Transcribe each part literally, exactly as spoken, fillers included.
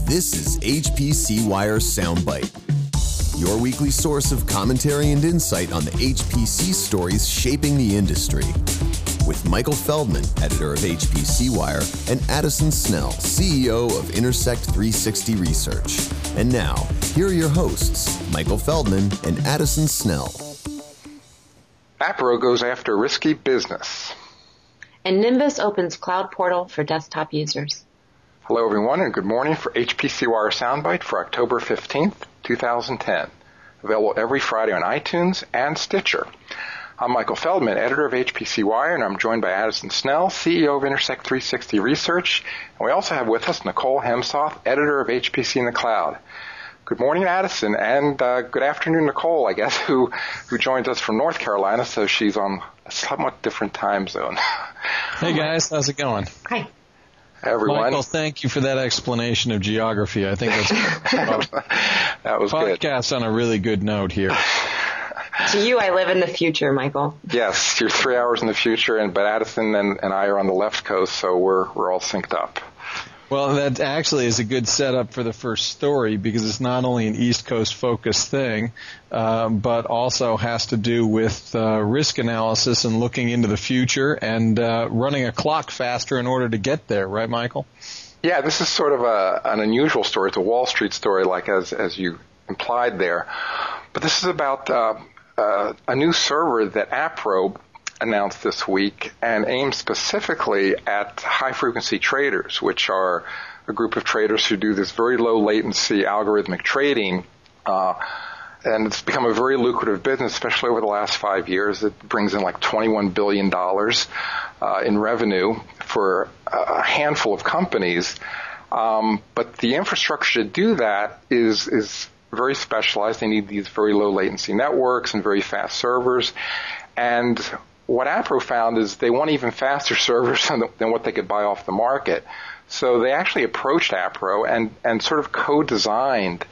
This is H P C Wire Soundbite, your weekly source of commentary and insight on the H P C stories shaping the industry. With Michael Feldman, editor of H P C Wire, and Addison Snell, C E O of Intersect three sixty Research. And now, here are your hosts, Michael Feldman and Addison Snell. Appro goes after risky business. And Nimbus opens cloud portal for desktop users. Hello, everyone, and good morning for H P C Wire Soundbite for October fifteenth, twenty ten. Available every Friday on iTunes and Stitcher. I'm Michael Feldman, editor of H P C Wire, and I'm joined by Addison Snell, C E O of Intersect three sixty Research. And we also have with us Nicole Hemsoth, editor of H P C in the Cloud. Good morning, Addison, and uh, good afternoon, Nicole, I guess, who who joins us from North Carolina, so she's on a somewhat different time zone. Hey, guys, how's it going? Hi. Everyone. Michael, thank you for that explanation of geography. I think that's that was good. Podcast on a really good note here. To you, I live in the future, Michael. Yes, you're three hours in the future, and but Addison and, and I are on the left coast, so we're we're all synced up. Well, that actually is a good setup for the first story because it's not only an East Coast focused thing, uh, but also has to do with uh, risk analysis and looking into the future and uh, running a clock faster in order to get there, right, Michael? Yeah, this is sort of a, an unusual story. It's a Wall Street story, like as as you implied there. But this is about uh, uh, a new server that Appro announced this week and aimed specifically at high-frequency traders, which are a group of traders who do this very low-latency algorithmic trading. Uh, and it's become a very lucrative business, especially over the last five years. It brings in like twenty-one billion dollars uh, in revenue for a handful of companies. Um, but the infrastructure to do that is is very specialized. They need these very low-latency networks and very fast servers. And what Appro found is they want even faster servers than what they could buy off the market. So they actually approached Appro and, and sort of co-designed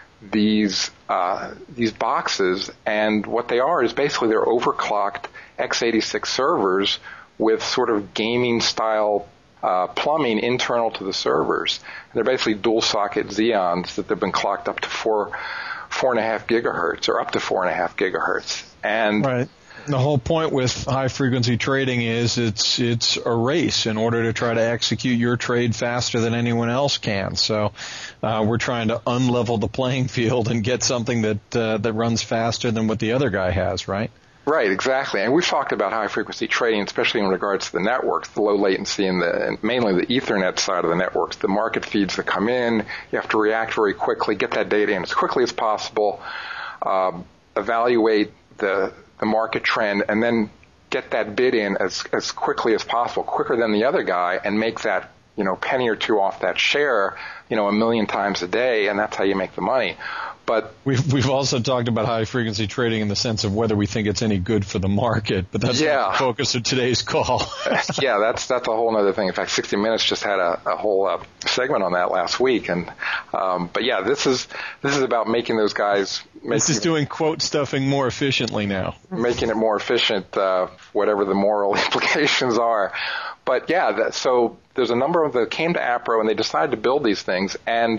these uh, these boxes. And what they are is basically they're overclocked x eighty-six servers with sort of gaming-style uh, plumbing internal to the servers. They're basically dual-socket Xeons that have been clocked up to four four and a half gigahertz or up to four and a half gigahertz. And right. The whole point with high-frequency trading is it's it's a race in order to try to execute your trade faster than anyone else can. So uh, we're trying to unlevel the playing field and get something that uh, that runs faster than what the other guy has, right? Right, exactly. And we've talked about high-frequency trading, especially in regards to the networks, the low latency and, the, and mainly the Ethernet side of the networks, the market feeds that come in. You have to react very quickly, get that data in as quickly as possible, uh, evaluate the the market trend, and then get that bid in as as quickly as possible, quicker than the other guy, and make that, you know, penny or two off that share, you know, a million times a day, and that's how you make the money. But we've we've also talked about high frequency trading in the sense of whether we think it's any good for the market, but that's yeah. not the focus of today's call. yeah, that's that's a whole other thing. In fact, sixty minutes just had a, a whole uh, segment on that last week, and um, but yeah, this is this is about making those guys. This is doing quote stuffing more efficiently now. Making it more efficient, uh, whatever the moral implications are. But yeah, that, so there's a number of them that came to Appro and they decided to build these things, and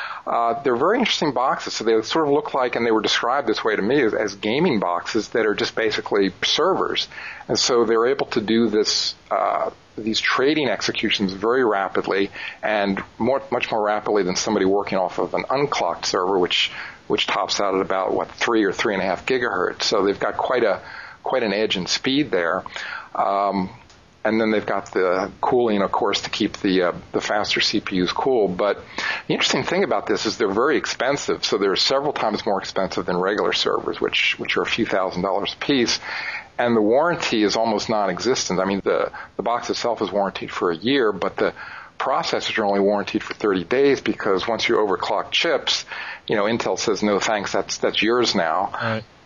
uh, they're very interesting boxes. So they sort of look like, and they were described this way to me, as, as gaming boxes that are just basically servers. And so they're able to do this, uh, these trading executions very rapidly, and more, much more rapidly than somebody working off of an unclocked server, which which tops out at about, what, three or three and a half gigahertz. So they've got quite a quite an edge in speed there. Um, and then they've got the cooling, of course, to keep the uh, the faster C P Us cool. But the interesting thing about this is they're very expensive. So they're several times more expensive than regular servers, which which are a few thousand dollars a piece. And the warranty is almost non-existent. I mean, the, the box itself is warranted for a year, but the processors are only warranted for thirty days because once you overclock chips, you know, Intel says, no thanks, that's that's yours now. Right.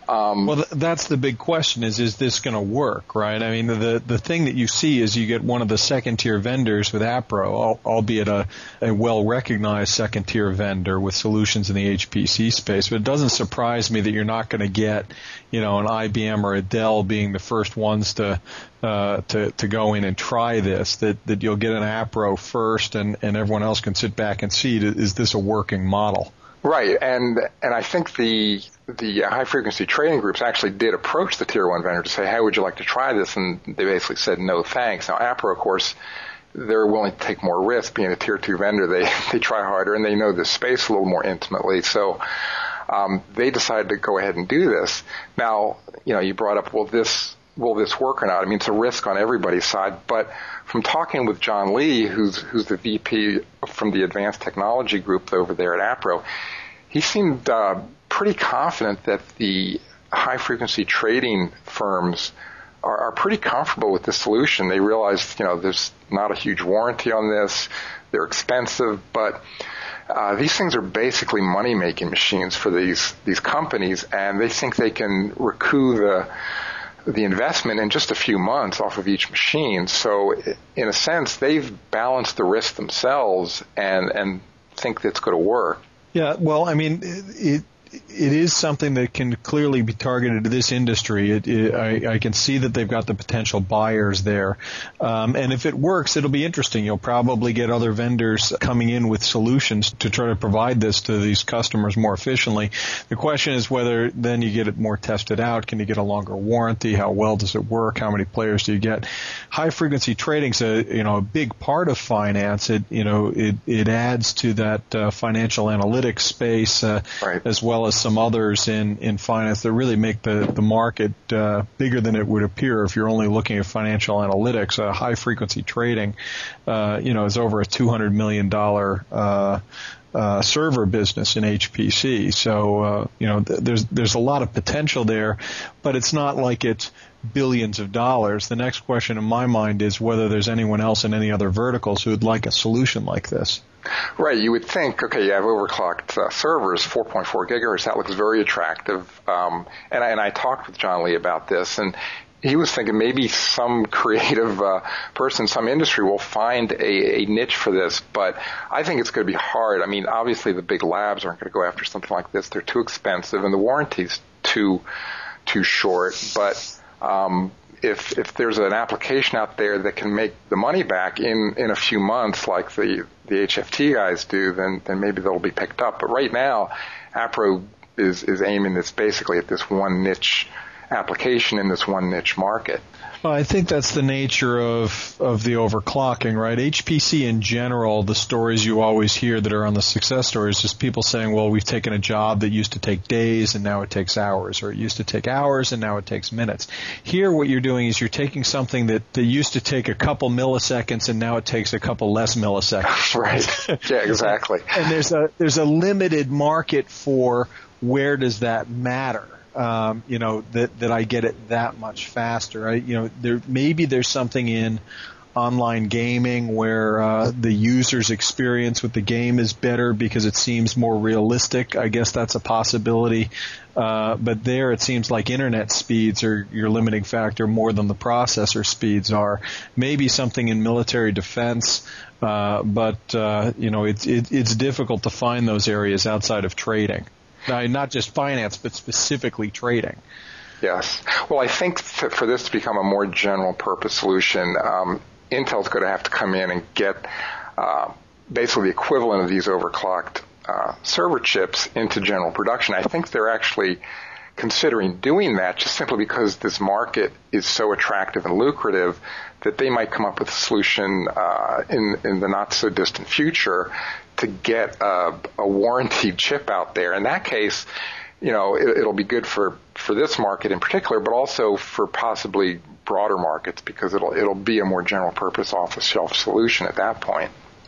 Um, well, th- that's the big question: is is this going to work? Right? I mean, the the thing that you see is you get one of the second tier vendors with Appro, al- albeit a, a well recognized second tier vendor with solutions in the H P C space. But it doesn't surprise me that you're not going to get, you know, an I B M or a Dell being the first ones to uh, to to go in and try this. That that you'll get an Appro first, and and everyone else can sit back and see, is this a working model? Right, and and I think the the high frequency trading groups actually did approach the tier one vendor to say, "Hey, would you like to try this?" And they basically said, "No, thanks." Now, Appro, of course, they're willing to take more risk. Being a tier two vendor, they they try harder and they know the space a little more intimately. So um, they decided to go ahead and do this. Now, you know, you brought up, will this will this work or not? I mean, it's a risk on everybody's side, but from talking with John Lee, who's who's the V P from the Advanced Technology Group over there at Appro, he seemed uh, pretty confident that the high-frequency trading firms are, are pretty comfortable with this solution. They realize, you know, there's not a huge warranty on this. They're expensive, but uh, these things are basically money-making machines for these these companies, and they think they can recoup the the investment in just a few months off of each machine. So in a sense, they've balanced the risk themselves and, and think that's going to work. Yeah, well, I mean, it it is something that can clearly be targeted to this industry. It, it, I, I can see that they've got the potential buyers there. Um, and if it works, it'll be interesting. You'll probably get other vendors coming in with solutions to try to provide this to these customers more efficiently. The question is whether then you get it more tested out. Can you get a longer warranty? How well does it work? How many players do you get? High frequency trading's a, you know, a big part of finance. It, you know, it, it adds to that uh, financial analytics space, uh, right. as well as some others in, in finance that really make the, the market uh, bigger than it would appear if you're only looking at financial analytics. Uh, high frequency trading, uh, you know, is over a two hundred million dollars uh, uh, server business in H P C. So, uh, you know, th- there's there's a lot of potential there, but it's not like it's billions of dollars. The next question in my mind is whether there's anyone else in any other verticals who would like a solution like this. Right. You would think, okay, you have overclocked uh, servers, four point four gigahertz. That looks very attractive. Um, and, I, and I talked with John Lee about this, and he was thinking maybe some creative uh, person, some industry will find a, a niche for this. But I think it's going to be hard. I mean, obviously the big labs aren't going to go after something like this. They're too expensive, and the warranty's too too short. But um, if if there's an application out there that can make the money back in, in a few months, like the the H F T guys do, then then maybe they'll be picked up. But right now, Appro is is aiming this basically at this one niche application in this one niche market. Well, I think that's the nature of, of the overclocking, right? H P C in general, the stories you always hear that are on the success stories is people saying, well, we've taken a job that used to take days and now it takes hours, or it used to take hours and now it takes minutes. Here, what you're doing is you're taking something that, that used to take a couple milliseconds and now it takes a couple less milliseconds. Right. Yeah, exactly. And there's a, there's a limited market for where does that matter. Um, you know, that, that I get it that much faster. I, you know, there, maybe there's something in online gaming where, uh, the user's experience with the game is better because it seems more realistic. I guess that's a possibility. Uh, but there it seems like internet speeds are your limiting factor more than the processor speeds are. Maybe something in military defense. Uh, but, uh, you know, it's, it, it's difficult to find those areas outside of trading. Now, not just finance, but specifically trading. Yes. Well, I think th- for this to become a more general purpose solution, um, Intel's going to have to come in and get uh, basically the equivalent of these overclocked uh, server chips into general production. I think they're actually considering doing that just simply because this market is so attractive and lucrative that they might come up with a solution uh, in, in the not-so-distant future to get a, a warranted chip out there. In that case, you know, it, it'll be good for, for this market in particular, but also for possibly broader markets because it'll it'll be a more general purpose off-the-shelf solution at that point.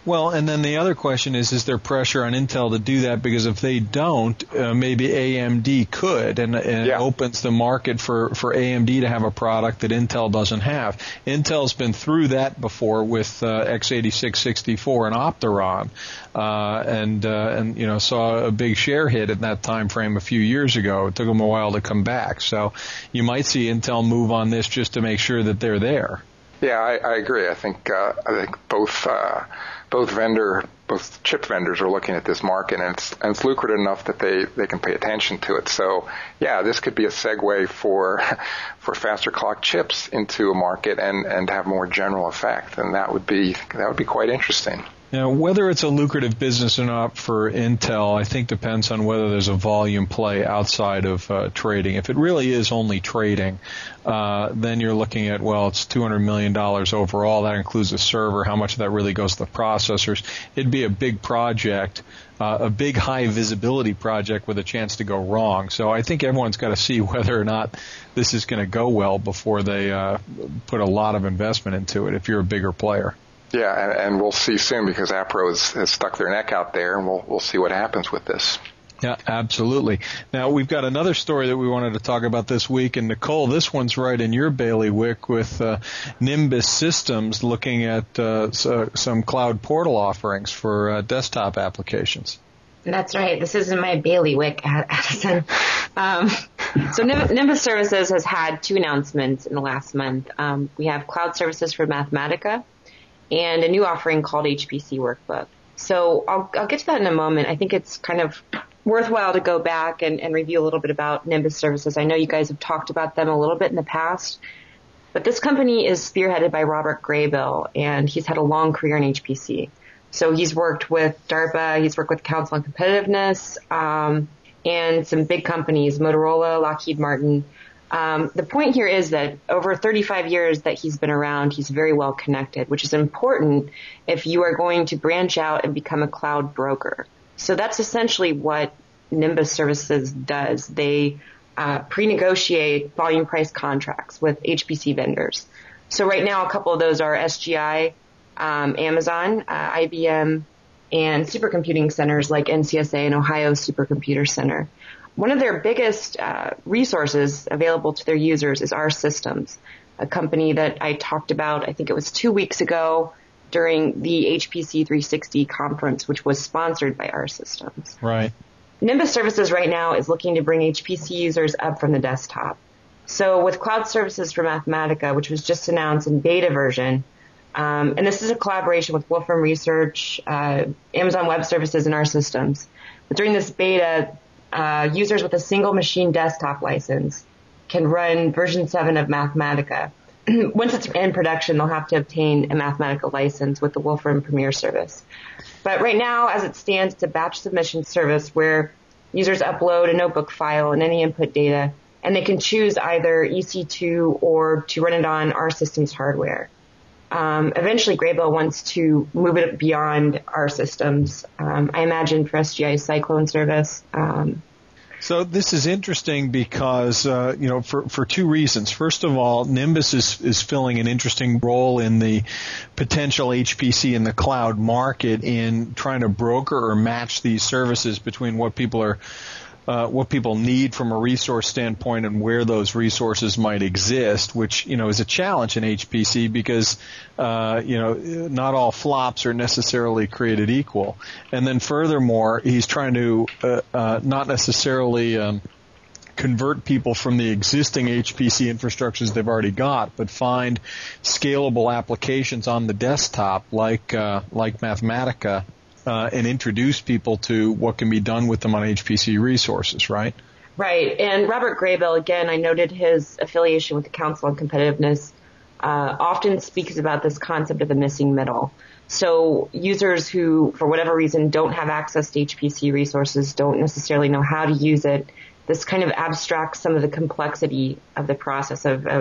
Well, and then the other question is, is there pressure on Intel to do that? Because if they don't, uh, maybe A M D could, and, and yeah. it opens the market for, for A M D to have a product that Intel doesn't have. Intel's been through that before with uh, x eighty-six sixty-four and Opteron, uh, and, uh, and, you know, saw a big share hit in that time frame a few years ago. It took them a while to come back. So you might see Intel move on this just to make sure that they're there. Yeah, I, I agree. I think uh, I think both uh, both vendor both chip vendors are looking at this market, and it's and it's lucrative enough that they, they can pay attention to it. So yeah, this could be a segue for for faster clock chips into a market and, and have more general effect, and that would be that would be quite interesting. Now, whether it's a lucrative business or not for Intel, I think depends on whether there's a volume play outside of uh, trading. If it really is only trading, uh, then you're looking at, well, it's two hundred million dollars overall. That includes the server. How much of that really goes to the processors? It'd be a big project, uh, a big high visibility project with a chance to go wrong. So I think everyone's got to see whether or not this is going to go well before they uh, put a lot of investment into it if you're a bigger player. Yeah, and, and we'll see soon because Appro has, has stuck their neck out there, and we'll we'll see what happens with this. Yeah, absolutely. Now, we've got another story that we wanted to talk about this week, and Nicole, this one's right in your bailiwick with uh, Nimbus Systems looking at uh, so, some cloud portal offerings for uh, desktop applications. That's right. This isn't my bailiwick, Addison. Um, so Nimbus Services has had two announcements in the last month. Um, we have cloud services for Mathematica and a new offering called H P C Workbook. So I'll, I'll get to that in a moment. I think it's kind of worthwhile to go back and, and review a little bit about Nimbus Services. I know you guys have talked about them a little bit in the past, but this company is spearheaded by Robert Graybill, and he's had a long career in H P C. So he's worked with DARPA, he's worked with Council on Competitiveness, um, and some big companies, Motorola, Lockheed Martin. Um, the point here is that over thirty-five years that he's been around, he's very well connected, which is important if you are going to branch out and become a cloud broker. So that's essentially what Nimbus Services does. They uh, pre-negotiate volume price contracts with H P C vendors. So right now, a couple of those are S G I, um, Amazon, uh, I B M, and supercomputing centers like N C S A and Ohio Supercomputer Center. One of their biggest uh, resources available to their users is R Systems, a company that I talked about, I think it was two weeks ago during the H P C three sixty conference, which was sponsored by R Systems. Right. Nimbus Services right now is looking to bring H P C users up from the desktop. So with Cloud Services for Mathematica, which was just announced in beta version, um, and this is a collaboration with Wolfram Research, uh, Amazon Web Services, and R Systems. But during this beta, Uh, users with a single machine desktop license can run version seven of Mathematica. Once it's in production, they'll have to obtain a Mathematica license with the Wolfram Premier service. But right now, as it stands, it's a batch submission service where users upload a notebook file and any input data, and they can choose either E C two or to run it on R Systems hardware. Um, eventually, Graybill wants to move it beyond R Systems, um, I imagine for S G I Cyclone service. Um, So this is interesting because, uh, you know, for, for two reasons. First of all, Nimbus is, is filling an interesting role in the potential H P C in the cloud market in trying to broker or match these services between what people are Uh, what people need from a resource standpoint and where those resources might exist, which, you know, is a challenge in H P C because, uh, you know, not all flops are necessarily created equal. And then furthermore, he's trying to uh, uh, not necessarily um, convert people from the existing H P C infrastructures they've already got, but find scalable applications on the desktop like uh, like Mathematica, Uh, and introduce people to what can be done with them on H P C resources, right? Right. And Robert Graybill, again, I noted his affiliation with the Council on Competitiveness, uh, often speaks about this concept of the missing middle. So users who, for whatever reason, don't have access to H P C resources, don't necessarily know how to use it, this kind of abstracts some of the complexity of the process of, of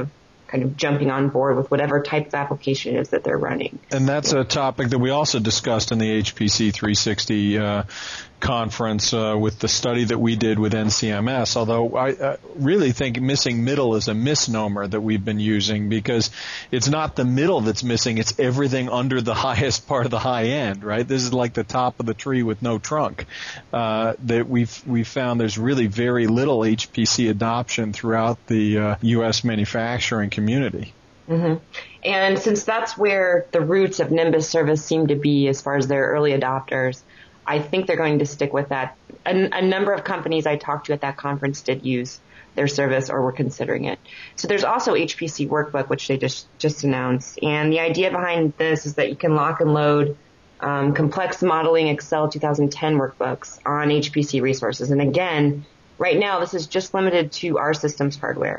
kind of jumping on board with whatever type of application it is that they're running. And that's a topic that we also discussed in the H P C three sixty uh, conference uh, with the study that we did with N C M S, although I uh, really think missing middle is a misnomer that we've been using, because it's not the middle that's missing, it's everything under the highest part of the high end, right? This is like the top of the tree with no trunk. Uh, that we've, we've found there's really very little H P C adoption throughout the uh, U S manufacturing community. Mm-hmm. And since that's where the roots of Nimbus service seem to be as far as their early adopters, I think they're going to stick with that. A, a number of companies I talked to at that conference did use their service or were considering it. So there's also H P C Workbook, which they just, just announced. And the idea behind this is that you can lock and load um, complex modeling Excel two thousand ten workbooks on H P C resources. And again, right now this is just limited to our systems hardware.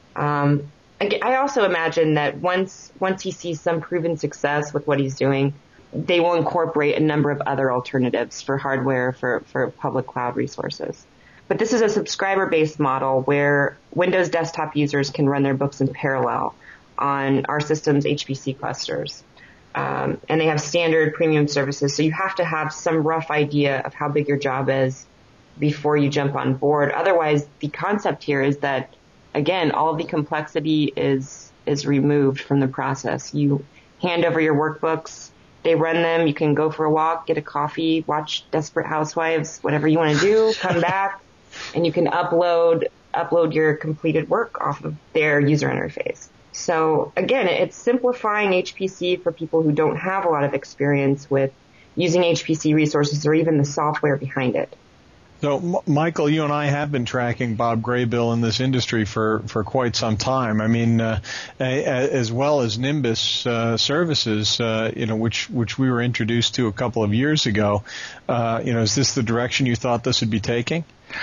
Um, I, I also imagine that once once he sees some proven success with what he's doing, they will incorporate a number of other alternatives for hardware for, for public cloud resources. But this is a subscriber-based model where Windows desktop users can run their books in parallel on our system's H P C clusters. Um, and they have standard premium services, so you have to have some rough idea of how big your job is before you jump on board. Otherwise, the concept here is that, again, all of the complexity is is removed from the process. You hand over your workbooks, they run them, you can go for a walk, get a coffee, watch Desperate Housewives, whatever you want to do, come back, and you can upload upload your completed work off of their user interface. So again, it's simplifying H P C for people who don't have a lot of experience with using H P C resources or even the software behind it. So, M- Michael, you and I have been tracking Bob Graybill in this industry for, for quite some time. I mean, uh, a, a, as well as Nimbus uh, services, uh, you know, which which we were introduced to a couple of years ago. Uh, you know, is this the direction you thought this would be taking?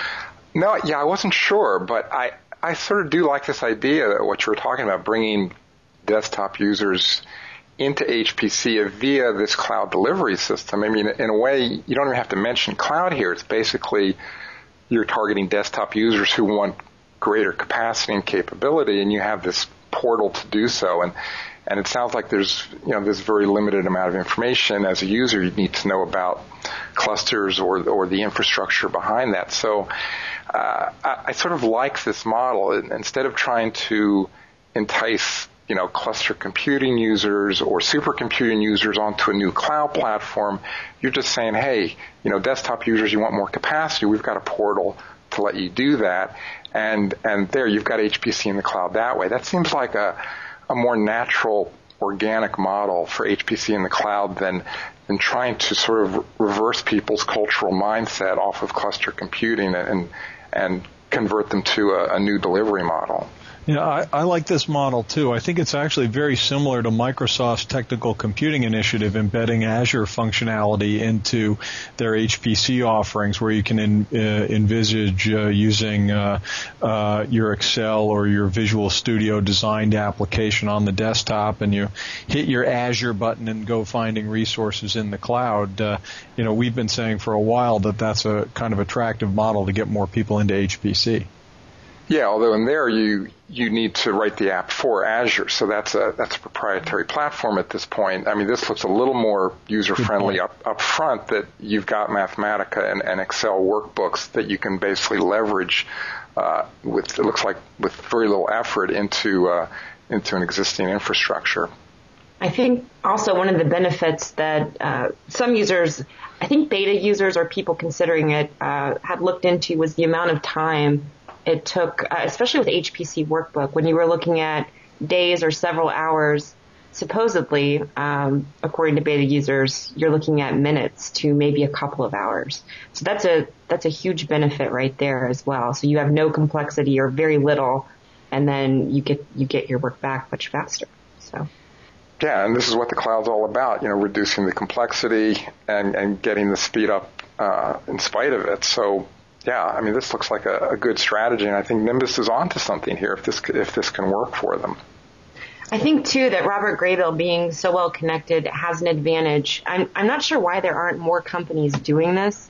No, yeah, I wasn't sure, but I, I sort of do like this idea that what you were talking about, bringing desktop users into H P C via this cloud delivery system. I mean, in a way, you don't even have to mention cloud here. It's basically you're targeting desktop users who want greater capacity and capability, and you have this portal to do so. And and it sounds like there's you know this very limited amount of information as a user you need to know about clusters or or the infrastructure behind that. So uh, I, I sort of like this model. Instead of trying to entice you know, cluster computing users or supercomputing users onto a new cloud platform, you're just saying, hey, you know, desktop users, you want more capacity, we've got a portal to let you do that. And, and there, you've got H P C in the cloud that way. That seems like a, a more natural, organic model for H P C in the cloud than, than trying to sort of reverse people's cultural mindset off of cluster computing and, and convert them to a, a new delivery model. Yeah, I, I like this model too. I think it's actually very similar to Microsoft's technical computing initiative embedding Azure functionality into their H P C offerings, where you can in, uh, envisage uh, using uh, uh, your Excel or your Visual Studio designed application on the desktop, and you hit your Azure button and go finding resources in the cloud. Uh, you know, we've been saying for a while that that's a kind of attractive model to get more people into H P C. Yeah, although in there you you need to write the app for Azure, so that's a that's a proprietary platform at this point. I mean, this looks a little more user friendly up up front, that you've got Mathematica and, and Excel workbooks that you can basically leverage uh, with it looks like with very little effort into uh, into an existing infrastructure. I think also one of the benefits that uh, some users, I think beta users or people considering it, uh, had looked into was the amount of time it took, uh, especially with H P C Workbook, when you were looking at days or several hours, supposedly, um, according to beta users, you're looking at minutes to maybe a couple of hours. So that's a that's a huge benefit right there as well. So you have no complexity or very little, and then you get you get your work back much faster. So. Yeah, and this is what the cloud's all about, you know, reducing the complexity and, and getting the speed up uh, in spite of it. So. Yeah, I mean, this looks like a, a good strategy, and I think Nimbus is onto something here if this if this can work for them. I think, too, that Robert Graybill, being so well connected, has an advantage. I'm, I'm not sure why there aren't more companies doing this.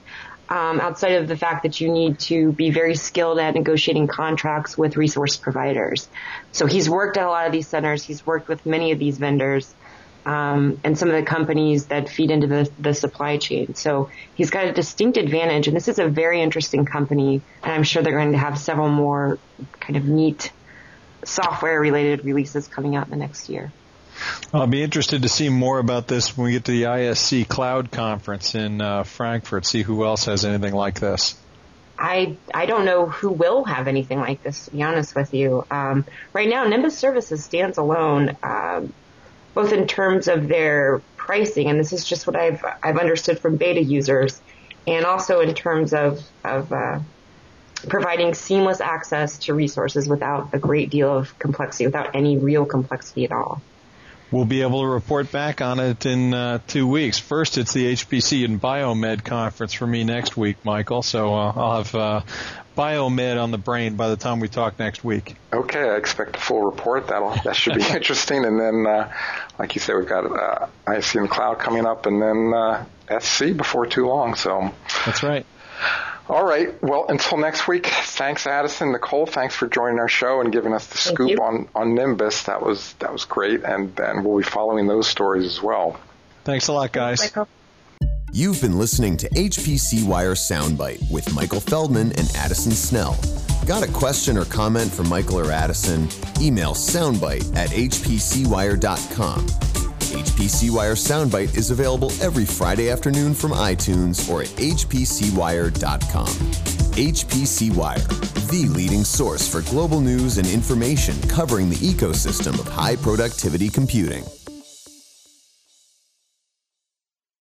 um, outside of the fact that you need to be very skilled at negotiating contracts with resource providers. So he's worked at a lot of these centers. He's worked with many of these vendors. Um, and some of the companies that feed into the, the supply chain. So he's got a distinct advantage, and this is a very interesting company, and I'm sure they're going to have several more kind of neat software-related releases coming out in the next year. I'll be interested to see more about this when we get to the I S C Cloud Conference in uh, Frankfurt, see who else has anything like this. I I don't know who will have anything like this, to be honest with you. Um, right now, Nimbus Services stands alone, um, both in terms of their pricing, and this is just what I've I've understood from beta users, and also in terms of of uh, providing seamless access to resources without a great deal of complexity, without any real complexity at all. We'll be able to report back on it in uh, two weeks. First, it's the H P C and Biomed conference for me next week, Michael. So uh, I'll have uh, Biomed on the brain by the time we talk next week. Okay, I expect a full report. That'll that should be interesting. And then, uh, like you said, we've got uh, I S C in the Cloud coming up, and then uh, S C before too long. So that's right. All right. Well, until next week, thanks, Addison. Nicole, thanks for joining our show and giving us the Thank scoop you. on, on Nimbus. That was that was great, and, and we'll be following those stories as well. Thanks a lot, guys. Michael. You've been listening to H P C Wire Soundbite with Michael Feldman and Addison Snell. Got a question or comment for Michael or Addison? Email soundbite at h p c wire dot com. H P C Wire Soundbite is available every Friday afternoon from iTunes or at h p c wire dot com. H P C Wire, the leading source for global news and information covering the ecosystem of high productivity computing.